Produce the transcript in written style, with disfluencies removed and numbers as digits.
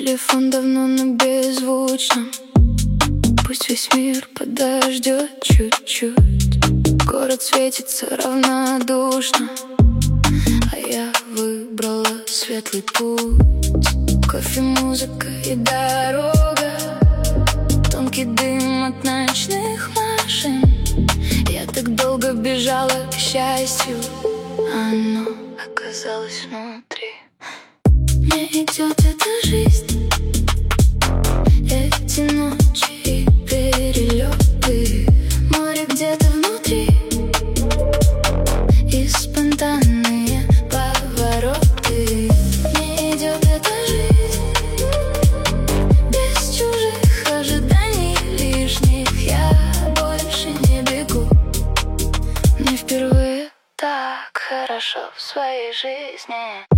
Телефон давно на беззвучном. Пусть весь мир подождет чуть-чуть. Город светится равнодушно, а я выбрала светлый путь. Кофе, музыка и дорога, тонкий дым от ночных машин. Я так долго бежала к счастью, оно оказалось внутри. Мне идет эта жизнь, эти ночи и перелеты. Море где-то внутри и спонтанные повороты. Мне идет эта жизнь без чужих ожиданий лишних. Я больше не бегу. Мне впервые так хорошо в своей жизни.